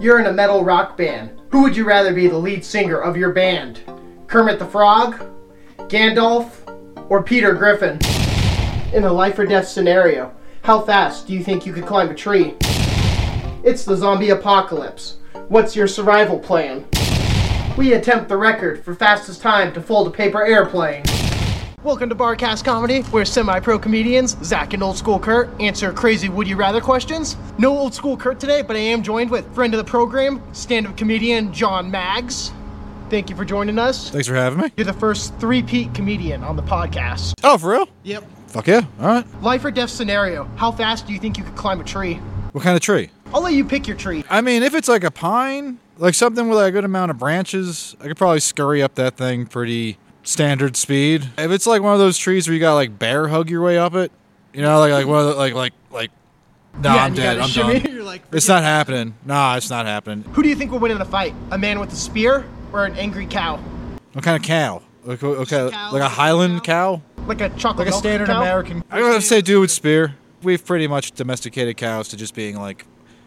You're in a metal rock band. Who would you rather be the lead singer of your band? Kermit the Frog, Gandalf, or Peter Griffin? In a life or death scenario, how fast do you think you could climb a tree? It's the zombie apocalypse. What's your survival plan? We attempt the record for fastest time to fold a paper airplane. Welcome to Barcast Comedy, where semi-pro comedians, Zach and Old School Kurt, answer crazy would you rather questions. No Old School Kurt today, but I am joined with friend of the program, stand-up comedian John Maggs. Thank you for joining us. Thanks for having me. You're the first three-peat comedian on the podcast. Oh, for real? Yep. Fuck yeah. All right. Life or death scenario, how fast do you think you could climb a tree? What kind of tree? I'll let you pick your tree. I mean, if it's like a pine, like something with a good amount of branches, I could probably scurry up that thing pretty standard speed. If it's like one of those trees where you got like bear hug your way up it, you know, like one of the, like. Nah, Yeah, I'm dead. I'm shimmy. done. You're like, It's not happening. Nah, it's not happening. Who do you think will win in a fight? A man with a spear or an angry cow? What kind of cow? Okay, Cow, like a Highland cow? Like a chocolate Like a milk standard cow? American. I'm gonna say dude with spear. We've pretty much domesticated cows to just being like,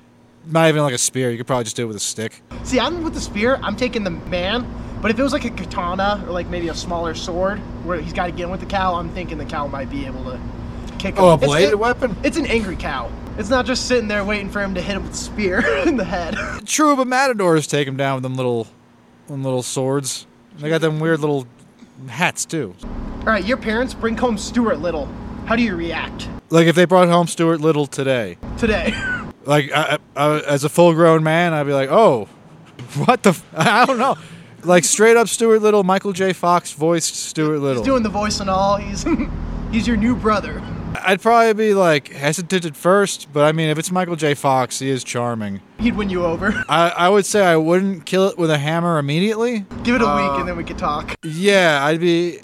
not even like a spear. You could probably just do it with a stick. See, I'm with the spear. I'm taking the man. But if it was like a katana or like maybe a smaller sword where he's got to get in with the cow, I'm thinking the cow might be able to kick him. Oh, a bladed weapon? It's an angry cow. It's not just sitting there waiting for him to hit him with a spear in the head. True, but matadors take him down with them little swords. They got them weird little hats too. All right, your parents bring home Stuart Little. How do you react Like if they brought home Stuart Little today, today? like I, as a full-grown man, I'd be like, oh, what the? I don't know. Like straight up Stuart Little, Michael J. Fox voiced Stuart Little. He's doing the voice and all. He's your new brother. I'd probably be like hesitant at first, but I mean, if it's Michael J. Fox, he is charming. He'd win you over. I would say I wouldn't kill it with a hammer immediately. Give it a week and then we could talk. Yeah, I'd be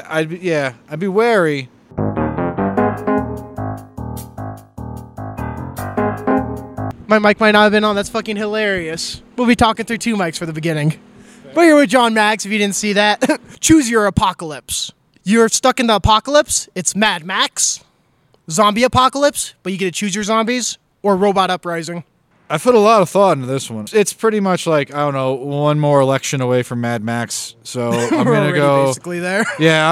wary. My mic might not have been on. That's fucking hilarious. We'll be talking through two mics for the beginning. We're here with John Maggs, if you didn't see that. Choose your apocalypse. You're stuck in the apocalypse. It's Mad Max, zombie apocalypse, but you get to choose your zombies, or robot uprising. I put a lot of thought into this one. It's pretty much like, I don't know, one more election away from Mad Max. So I'm We're gonna already go. basically there. Yeah,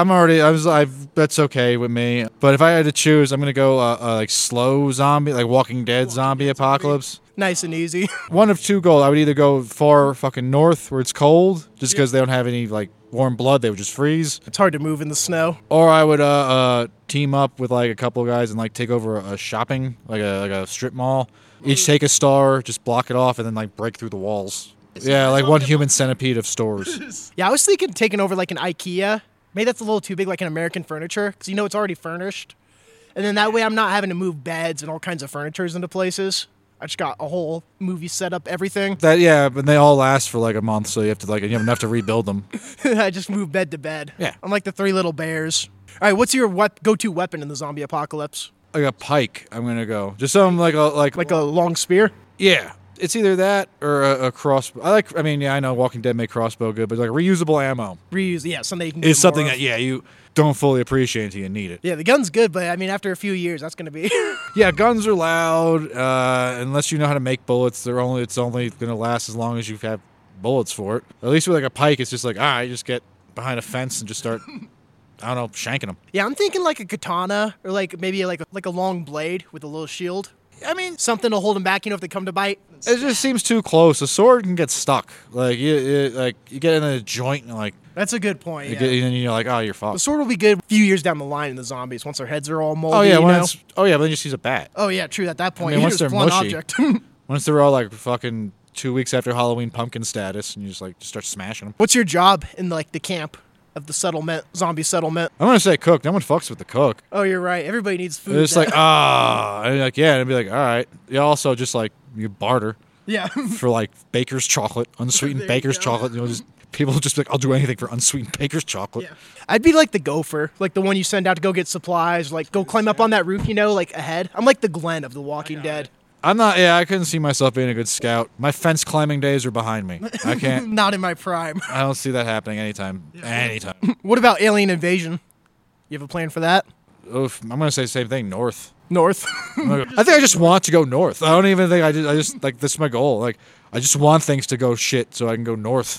that's okay with me. But if I had to choose, I'm gonna go like slow zombie, like Walking Dead zombie apocalypse. Nice and easy. One of two goals. I would either go far fucking north where it's cold, just because they don't have any like warm blood, they would just freeze. It's hard to move in the snow. Or I would team up with like a couple of guys and like take over a shopping, like a strip mall. Each take a star, just block it off, and then like break through the walls. Yeah, like one human centipede of stores. Yeah, I was thinking taking over like an IKEA. Maybe that's a little too big, like an American furniture, because you know it's already furnished. And then that way I'm not having to move beds and all kinds of furnitures into places. I just got a whole movie set up, everything. But they all last for like a month, so you have enough to rebuild them. I just move bed to bed. Yeah. I'm like the Three Little Bears. All right, what's your go-to weapon in the zombie apocalypse? Like a pike, I'm gonna go. Just something like a long spear? Yeah. It's either that or a crossbow. I know Walking Dead make crossbow good, but like reusable ammo. Reuse, yeah, something you can get Is something more of. that, you don't fully appreciate until you need it. Yeah, the gun's good, but I mean, after a few years, that's going to be... Yeah, guns are loud. Unless you know how to make bullets, it's only going to last as long as you have bullets for it. At least with like a pike, it's just like, all right, just get behind a fence and just start, I don't know, shanking them. Yeah, I'm thinking like a katana or like maybe like a long blade with a little shield. I mean, something to hold them back, if they come to bite. It just seems too close. A sword can get stuck. Like you get in a joint and like. That's a good point. Yeah. And you're like, oh, you're fucked. The sword will be good a few years down the line in the zombies once their heads are all moldy. Oh yeah, but then you just use a bat. Oh yeah, true. At that point, I mean, once they're mushy, object. once they're all like fucking 2 weeks after Halloween pumpkin status, and you just start smashing them. What's your job in like the camp of the zombie settlement? I'm gonna say cook. No one fucks with the cook. Oh, you're right. Everybody needs food. It's like and you're like, yeah, and it'd be like, all right. Yeah. Also, just like you barter. Yeah. For like baker's chocolate, unsweetened baker's chocolate. Just people just like, I'll do anything for unsweetened baker's chocolate. Yeah. I'd be like the gopher, like the one you send out to go get supplies, like go climb up on that roof, like ahead. I'm like the Glenn of The Walking Dead. I'm not. Yeah, I couldn't see myself being a good scout. My fence climbing days are behind me. I can't. Not in my prime. I don't see that happening anytime. Anytime. What about alien invasion? You have a plan for that? I'm gonna say the same thing. North. North. I think I just want to go north. I don't even think I just like this is my goal. Like I just want things to go shit so I can go north.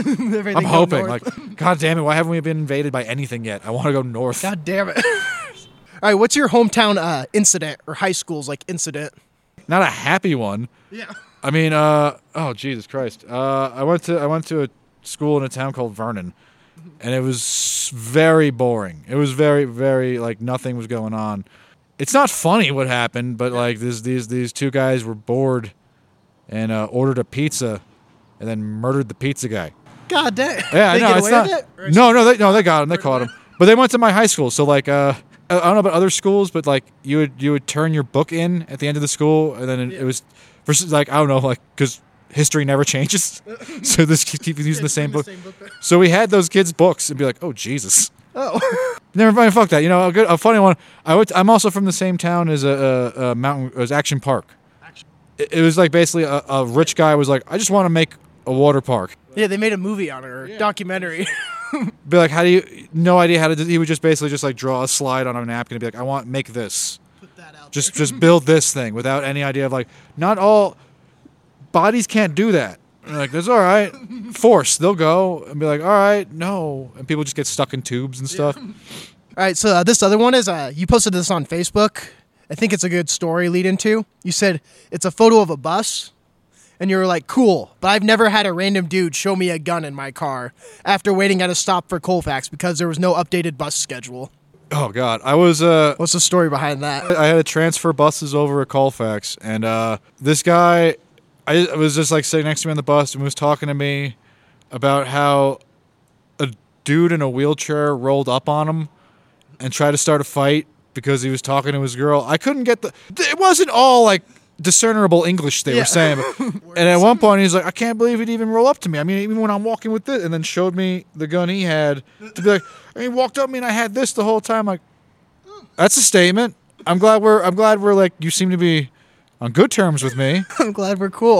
I'm hoping. Like, God damn it, why haven't we been invaded by anything yet? I want to go north. God damn it. All right, what's your hometown incident or high school's like incident? Not a happy one. Yeah. I mean, oh Jesus Christ. I went to a school in a town called Vernon, and it was very boring. It was very, very like nothing was going on. It's not funny what happened, but like these two guys were bored and ordered a pizza, and then murdered the pizza guy. God damn. Yeah, They no, get it's away not. with it? No, they got him. They caught him. But they went to my high school, so like I don't know about other schools, but like you would turn your book in at the end of the school, and then it was versus like I don't know, like because history never changes, so this keep using the same book. So we had those kids' books and be like, oh Jesus. Oh. Never mind. Fuck that. You know, a funny one. I'm also from the same town as a mountain as Action Park. It was like basically a rich guy was like, I just want to make a water park. Yeah, they made a movie on it or a documentary. Be like, how do you? No idea how to. He would just basically just like draw a slide on a napkin and be like, I want make this. Put that out Just build this thing without any idea of like, not all bodies can't do that. And like, that's all right. Force, they'll go and be like, all right, no, and people just get stuck in tubes and stuff. All right, so this other one is you posted this on Facebook. I think it's a good story lead into. You said it's a photo of a bus, and you were like, cool, but I've never had a random dude show me a gun in my car after waiting at a stop for Colfax because there was no updated bus schedule. Oh God, I was What's the story behind that? I had to transfer buses over at Colfax, and this guy, I was just like sitting next to me on the bus and was talking to me about how a dude in a wheelchair rolled up on him and tried to start a fight because he was talking to his girl. I couldn't get it wasn't all like discernible English they were saying. And at one point he's like, I can't believe he'd even roll up to me. I mean, even when I'm walking with this, and then showed me the gun he had to be like, and he walked up to me and I had this the whole time. Like, that's a statement. I'm glad we're like, you seem to be on good terms with me. I'm glad we're cool.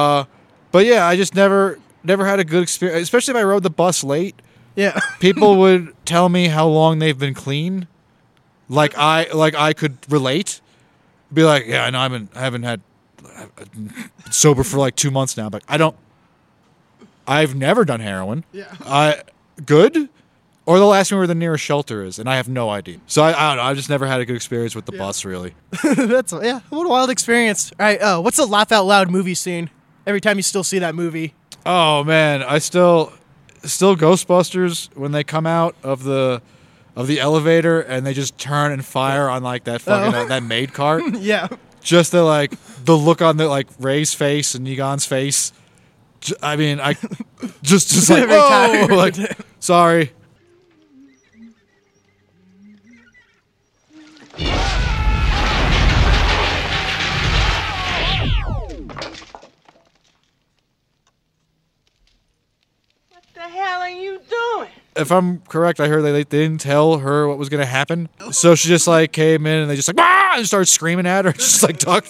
But yeah, I just never had a good experience, especially if I rode the bus late. Yeah. People would tell me how long they've been clean. Like I could relate. Be like, yeah, I know I've been sober for like 2 months now, but I've never done heroin. Yeah. Good? Or they'll ask me where the nearest shelter is, and I have no idea. So I don't know. I've just never had a good experience with the bus, really. What a wild experience. All right, what's the laugh out loud movie scene? Every time you still see that movie. Oh man, I still Ghostbusters when they come out of the elevator and they just turn and fire on like that fucking that maid cart. Yeah. Just the look on the like Ray's face and Egon's face. I mean, I just like Every time. whoa, like sorry. What the hell are you doing? If I'm correct, I heard they didn't tell her what was going to happen. So she just like came in and they just like, ah! And started screaming at her. Just like ducked.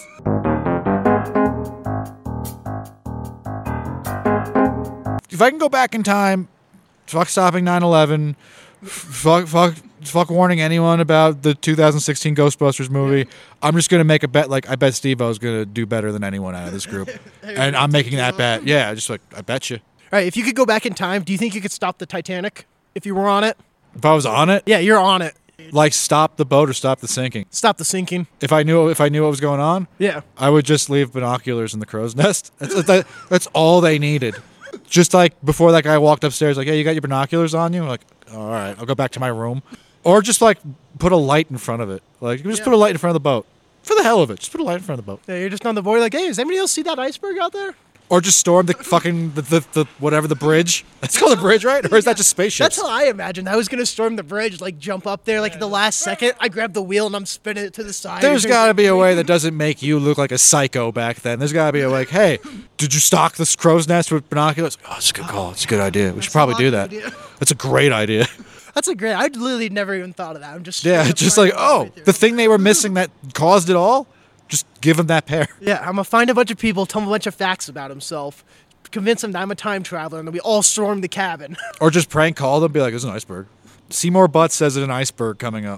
If I can go back in time, fuck stopping 9/11, fuck warning anyone about the 2016 Ghostbusters movie. I'm just going to make a bet. Like, I bet Steve-O's going to do better than anyone out of this group. And I'm making that bet. Yeah, just like, I bet you. All right, if you could go back in time, do you think you could stop the Titanic if you were on it? If I was on it? Yeah, you're on it. Like, stop the boat or stop the sinking. Stop the sinking. If I knew what was going on, Yeah. I would just leave binoculars in the crow's nest. That's all they needed. Just like before that guy walked upstairs, like, hey, you got your binoculars on you? I'm like, all right, I'll go back to my room. Or just like put a light in front of it. Like, just put a light in front of the boat. For the hell of it, just put a light in front of the boat. Yeah, you're just on the board like, hey, does anybody else see that iceberg out there? Or just storm the fucking the whatever the bridge. It's called a bridge, right? Or is that just spaceships? That's how I imagined. I was gonna storm the bridge, like jump up there, like at the last second. I grab the wheel and I'm spinning it to the side. There's got to be a way that doesn't make you look like a psycho back then. There's got to be a like, hey, did you stock this crow's nest with binoculars? Oh, it's a good call. It's a good idea. We should probably do that. That's a great idea. That's a great. I literally never even thought of that. I'm just just like, oh, the thing they were missing that caused it all. Just give him that pair. Yeah, I'm gonna find a bunch of people, tell them a bunch of facts about himself, convince them that I'm a time traveler, and then we all storm the cabin. Or just prank call them, be like, there's an iceberg. Seymour Butts says there's an iceberg coming up.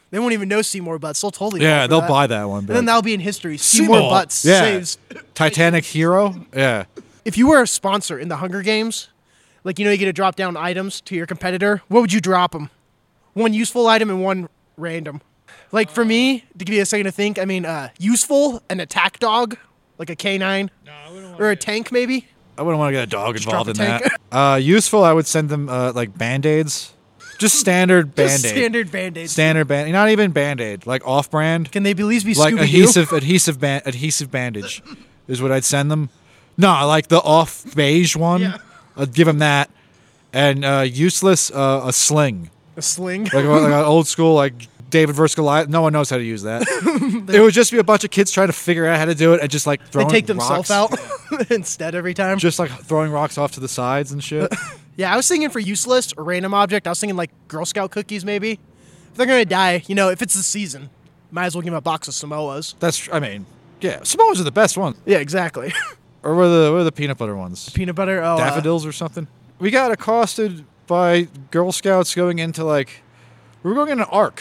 They won't even know Seymour Butts. They'll totally Yeah, fall for they'll that. buy that one. And then that'll be in history. Seymour Butts Yeah. saves. Titanic hero. Yeah. If you were a sponsor in the Hunger Games, like, you know, you get to drop down items to your competitor, what would you drop them? One useful item and one random. Like, for me, to give you a second to think, I mean, useful, an attack dog, like a canine, or a tank, maybe. I wouldn't want to get a dog involved in drop a that. Useful, I would send them like Band-Aids. Just standard Band-Aid. Just standard Band-Aids. Standard Band-Aid. Not even Band-Aid. Like off-brand. Can they at least be Like Scooby-Doo? adhesive bandage is what I'd send them. No, like the off beige one. Yeah. I'd give them that. And useless, a sling. A sling. Like an old school, like David versus Goliath. No one knows how to use that. It would just be a bunch of kids trying to figure out how to do it and just like They throwing take themselves rocks. out instead every time. Just like throwing rocks off to the sides and shit. Yeah, I was thinking for useless or random object, I was thinking like Girl Scout cookies maybe. If they're going to die, you know, if it's the season, might as well give them a box of Samoas. I mean, yeah. Samoas are the best ones. Yeah, exactly. Or what are the peanut butter ones? Peanut butter. Oh, Daffodils or something. We got accosted by Girl Scouts going into like, we were going in an Ark.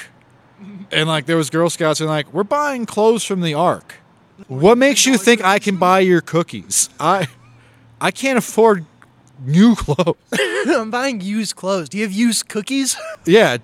And like there was Girl Scouts and like, we're buying clothes from the Ark. What makes you think I can buy your cookies? I can't afford new clothes. I'm buying used clothes. Do you have used cookies? Yeah,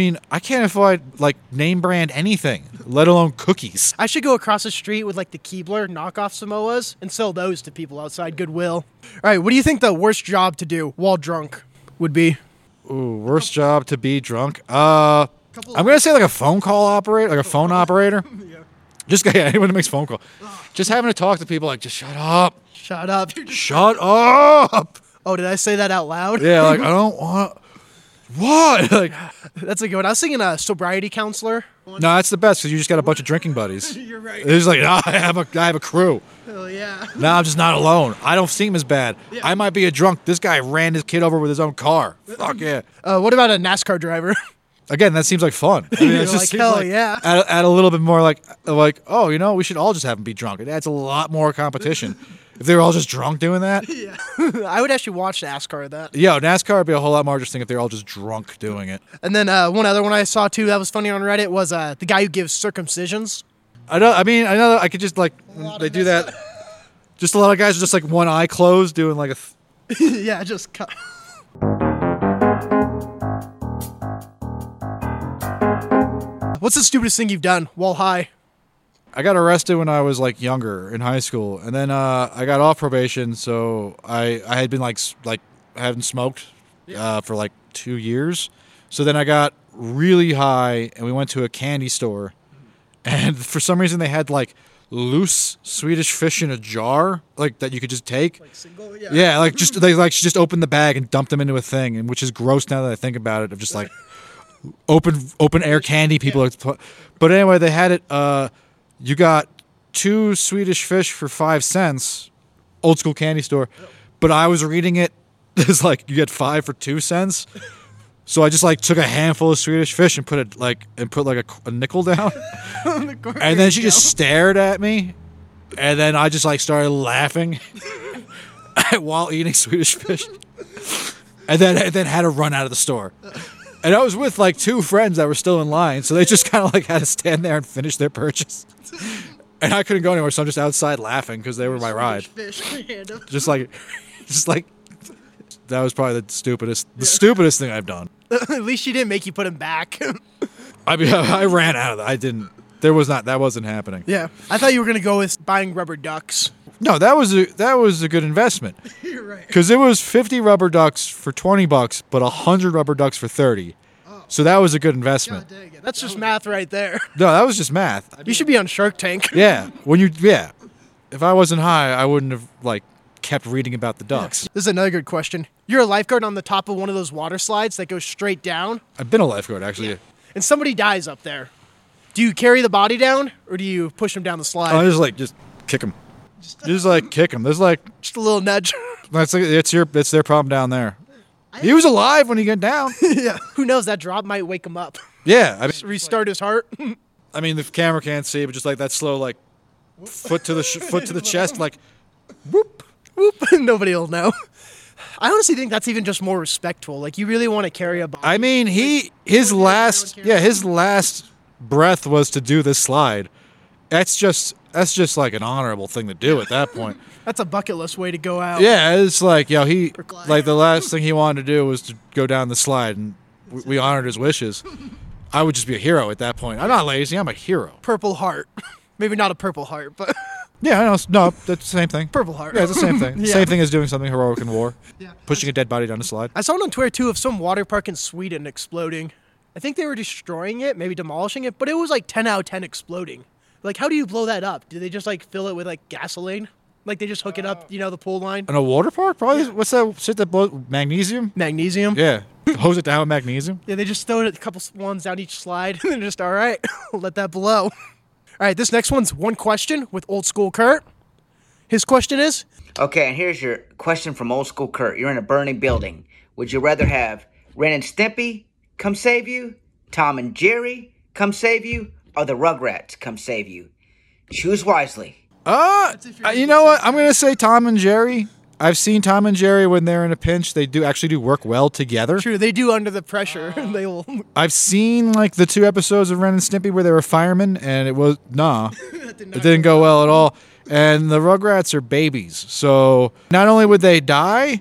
I can't afford like name brand anything, let alone cookies. I should go across the street with like the Keebler knockoff Samoas and sell those to people outside Goodwill. All right, what do you think the worst job to do while drunk would be? Ooh, worst job to be drunk. I'm gonna say like a phone call operator, like a phone operator. Just anyone that makes phone call. Just having to talk to people like, just shut up. Shut up. Shut up. Oh, did I say that out loud? Yeah, like I don't want. What? Like, That's a good one. I was thinking a sobriety counselor. no, that's the best because you just got a bunch of drinking buddies. You're right. It's like, no, I have a crew. Oh, yeah. No, I'm just not alone. I don't seem as bad. I might be a drunk. This guy ran his kid over with his own car. Fuck yeah. What about a NASCAR driver? Again, that seems like fun. I mean, You're it just like, seems hell like yeah. Add a little bit more like, oh, you know, we should all just have them be drunk. It adds a lot more competition. If they were all just drunk doing that. Yeah. I would actually watch NASCAR at that. Yo, NASCAR would be a whole lot more interesting if they're all just drunk doing it. And then one other one I saw too that was funny on Reddit was the guy who gives circumcisions. I know that I could just like, they do that. Just a lot of guys are just like one eye closed doing like a. Yeah, just cut. What's the stupidest thing you've done while high? I got arrested when I was like younger in high school, and then I got off probation. So I had been like I hadn't smoked for like 2 years. So then I got really high, and we went to a candy store, and for some reason they had like loose Swedish fish in a jar, like that you could just take. Like single? Yeah, like just they like she just opened the bag and dumped them into a thing, and which is gross now that I think about it. Of just like open air candy people. But anyway, they had it. You got 2 Swedish fish for 5 cents, old school candy store. But I was reading it as like you get 5 for 2 cents. So I just like took a handful of Swedish fish and put a nickel down. And then she just stared at me. And then I just like started laughing while eating Swedish fish. And then had to run out of the store. And I was with like 2 friends that were still in line, so they just kind of like had to stand there and finish their purchase. And I couldn't go anywhere, so I'm just outside laughing because they were my ride. Just like that was probably the stupidest thing I've done. At least she didn't make you put him back. I mean, I ran out of that. I didn't. That wasn't happening. Yeah, I thought you were gonna go with buying rubber ducks. No, that was a good investment. You're right. Because it was 50 rubber ducks for $20, but 100 rubber ducks for $30. So that was a good investment. God dang it. That's just math right there. No, that was just math. You should be on Shark Tank. Yeah, if I wasn't high, I wouldn't have like kept reading about the ducks. This is another good question. You're a lifeguard on the top of one of those water slides that goes straight down, I've been a lifeguard actually. and somebody dies up there. Do you carry the body down, or do you push them down the slide? I just kick them. Just like kick them. There's like Just a little nudge. it's their problem down there. He was alive when he got down. Yeah. Who knows? That drop might wake him up. Yeah, Restart his heart. I mean the camera can't see, but just like that slow like foot to the chest, like whoop. Whoop. Nobody will know. I honestly think that's even just more respectful. Like, you really want to carry a body. I mean his last breath was to do this slide. That's just like an honorable thing to do at that point. That's a bucket list way to go out. Yeah, it's like, he like the last thing he wanted to do was to go down the slide, and we honored his wishes. I would just be a hero at that point. I'm not lazy. I'm a hero. Purple Heart. Maybe not a Purple Heart, but Yeah, I know. No, that's the same thing. Purple Heart. Yeah, it's the same thing. Yeah. Same thing as doing something heroic in war. Yeah. Pushing a dead body down the slide. I saw it on Twitter too of some water park in Sweden exploding. I think they were destroying it, maybe demolishing it, but it was like 10 out of 10 exploding. Like, how do you blow that up? Do they just like fill it with like gasoline? Like they just hook it up, the pool line? In a water park? Probably. Yeah. What's that shit that blows? Magnesium? Magnesium? Yeah. Hose it down with magnesium. Yeah, they just throw it a couple ones down each slide and then just, all right, let that blow. All right, this next one's one question with Old School Kurt. His question is, Okay, and here's your question from Old School Kurt. You're in a burning building. Would you rather have Ren and Stimpy come save you, Tom and Jerry come save you, or the Rugrats come save you? Choose wisely. You know what? I'm going to say Tom and Jerry. I've seen Tom and Jerry when they're in a pinch. They do actually work well together. true, they do under the pressure. They will. I've seen like the 2 episodes of Ren and Stimpy where they were firemen, and it didn't go well at all. And the Rugrats are babies, so not only would they die,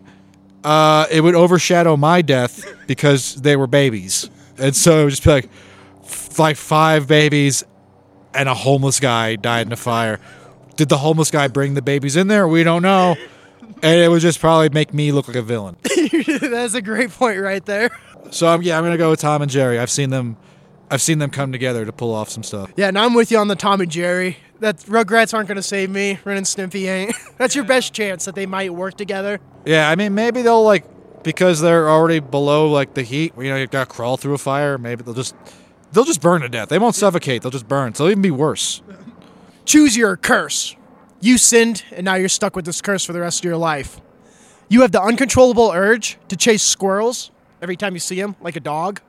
it would overshadow my death because they were babies, and so it would just be like 5 babies and a homeless guy died in a fire. Did the homeless guy bring the babies in there? We don't know. And it would just probably make me look like a villain. That's a great point right there. So I'm going to go with Tom and Jerry. I've seen them come together to pull off some stuff. Yeah, and I'm with you on the Tom and Jerry. That Rugrats aren't going to save me. Ren and Stimpy ain't. That's your best chance that they might work together. Yeah, I mean, maybe they'll because they're already below the heat, you've got to crawl through a fire, maybe they'll just burn to death. They won't suffocate, they'll just burn. So it'll even be worse. Choose your curse. You sinned, and now you're stuck with this curse for the rest of your life. You have the uncontrollable urge to chase squirrels every time you see them, like a dog.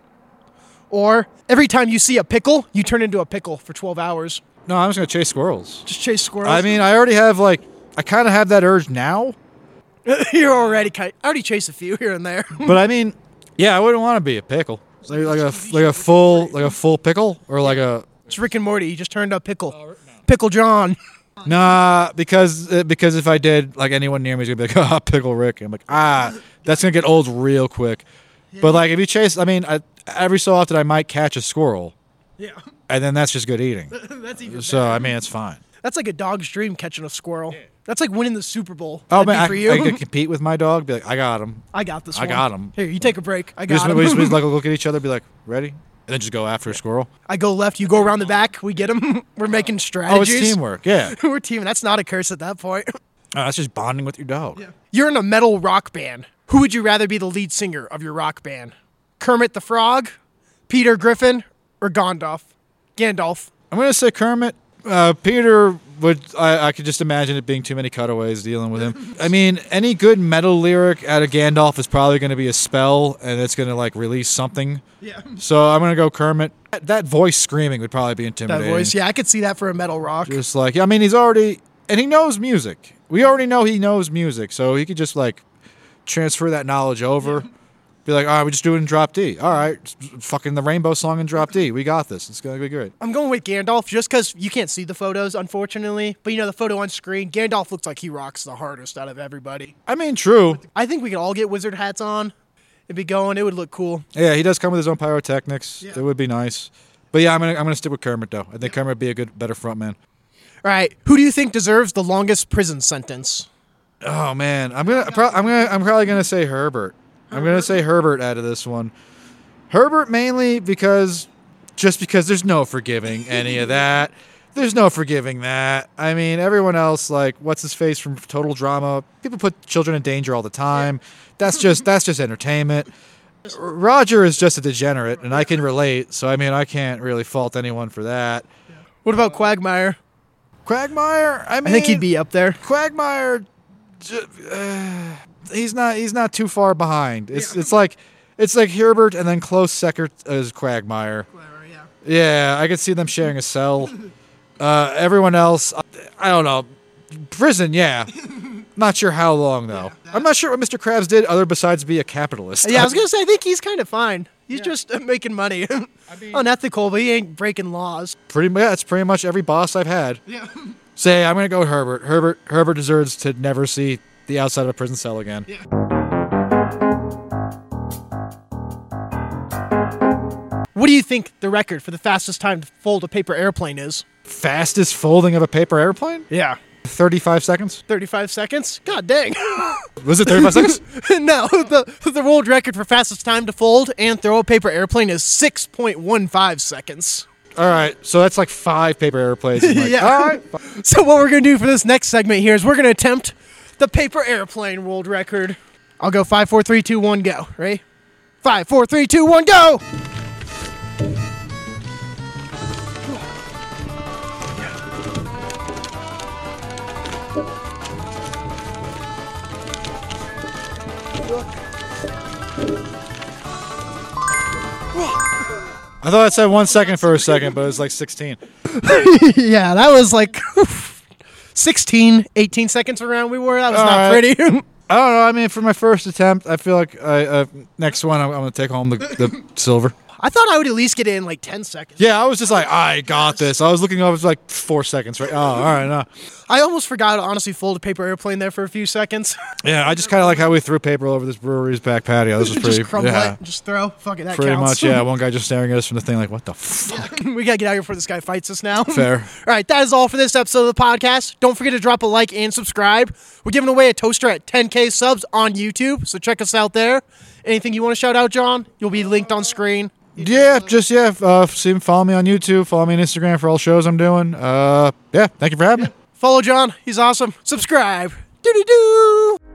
Or every time you see a pickle, you turn into a pickle for 12 hours. No, I'm just going to chase squirrels. Just chase squirrels? I mean, I already have, I kind of have that urge now. You're already I already chase a few here and there. But I mean, yeah, I wouldn't want to be a pickle. Like a full pickle or like a... It's Rick and Morty. He just turned up pickle. Pickle John. Nah, because if I did, anyone near me is going to be like, Pickle Rick. I'm like, that's going to get old real quick. Yeah. But, if you chase, every so often I might catch a squirrel. Yeah. And then that's just good eating. That's even so, better. it's fine. That's like a dog's dream, catching a squirrel. Yeah. That's like winning the Super Bowl. Oh, That'd man, for you. I could compete with my dog, be like, I got him. I got this I one. got him. Here, you take a break. I got him. We just look at each other, be like, ready? And then just go after a squirrel. I go left, you go around the back, we get him. We're making strategies. Oh, it's teamwork, yeah. We're teaming. That's not a curse at that point. That's just bonding with your dog. Yeah. You're in a metal rock band. Who would you rather be the lead singer of your rock band? Kermit the Frog, Peter Griffin, or Gandalf? I'm going to say Kermit. Peter I could just imagine it being too many cutaways dealing with him. I mean, any good metal lyric out of Gandalf is probably going to be a spell, and it's going to release something. Yeah. So I'm going to go Kermit. That voice screaming would probably be intimidating. That voice, yeah, I could see that for a metal rock. Just he's already, and he knows music. We already know he knows music, so he could just transfer that knowledge over. Yeah. Be like, all right, we just do it in drop D. All right, fucking the Rainbow song in drop D. We got this. It's going to be great. I'm going with Gandalf just because you can't see the photos, unfortunately. But, the photo on screen, Gandalf looks like he rocks the hardest out of everybody. I mean, true. I think we could all get wizard hats on. It'd be going. It would look cool. Yeah, he does come with his own pyrotechnics. Yeah. It would be nice. But, yeah, I'm gonna stick with Kermit, though. I think Kermit would be a better frontman. All right, who do you think deserves the longest prison sentence? Oh, man. I'm probably going to say Herbert. I'm going to say Herbert out of this one. Herbert mainly because there's no forgiving any of that. There's no forgiving that. I mean, everyone else, what's his face from Total Drama? People put children in danger all the time. That's just entertainment. Roger is just a degenerate, and I can relate. So, I can't really fault anyone for that. What about Quagmire? Quagmire? I think he'd be up there. Quagmire... He's not too far behind. It's like Herbert and then close second as Quagmire. Yeah, I could see them sharing a cell. Everyone else, I don't know. Prison, yeah. Not sure how long, though. I'm not sure what Mr. Krabs did other besides be a capitalist. Yeah, I was going to say, I think he's kind of fine. He's just making money. Unethical, but he ain't breaking laws. That's pretty much every boss I've had. Yeah. Say, I'm going to go with Herbert. Herbert deserves to never see the outside of a prison cell again. Yeah. What do you think the record for the fastest time to fold a paper airplane is? Fastest folding of a paper airplane? Yeah. 35 seconds? 35 seconds? God dang. Was it 35 seconds? No, the world record for fastest time to fold and throw a paper airplane is 6.15 seconds. All right, so that's like 5 paper airplanes. Like, Yeah. All right. So what we're going to do for this next segment here is we're going to attempt the paper airplane world record. I'll go 5, 4, 3, 2, 1, go. Ready? 5, 4, 3, 2, 1, go! I thought it said 1 second for a second, but it was like 16. Yeah, that was like 16, 18 seconds around we were. That was All not right. pretty. I don't know. I mean, for my first attempt, I feel like next one I'm going to take home the silver. I thought I would at least get in like 10 seconds. Yeah, I was just like, I got this. I was looking up, it was like 4 seconds, right? Oh, all right. No. I almost forgot to honestly fold a paper airplane there for a few seconds. Yeah, I just kind of like how we threw paper all over this brewery's back patio. This was pretty, Just crumble yeah, it, just throw. Fuck it, that pretty counts. much, yeah. One guy just staring at us from the thing like, what the fuck? We gotta get out here before this guy fights us now. Fair. All right, that is all for this episode of the podcast. Don't forget to drop a like and subscribe. We're giving away a toaster at 10K subs on YouTube, so check us out there. Anything you want to shout out, John? You'll be linked on screen. Yeah, follow me on YouTube, follow me on Instagram for all shows I'm doing. Yeah, thank you for having me. Follow John. He's awesome. Subscribe. Doo-doo-doo.